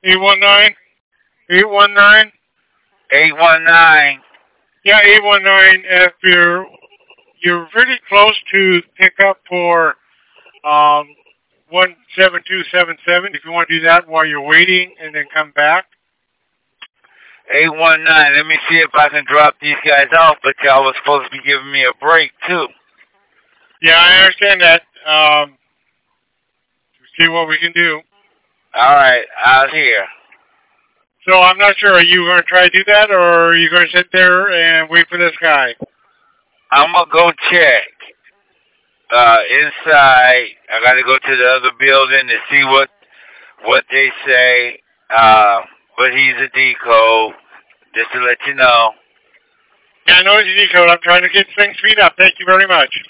819? 819? 819. Yeah, 819. If you're pretty close to pick up for 17277, if you want to do that while you're waiting and then come back. 819. Let me see if I can drop these guys off, but y'all was supposed to be giving me a break, too. Yeah, I understand that. See what we can do. All right, out here. So I'm not sure. Are you going to try to do that, or are you going to sit there and wait for this guy? I'm going to go check. Inside, I got to go to the other building to see what they say. But he's a decode, just to let you know. Yeah, I know it's a decode. I'm trying to get things speed up. Thank you very much.